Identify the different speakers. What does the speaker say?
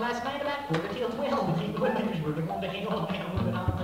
Speaker 1: last night about 1:45 we keep going, we're going to hang on, moving on.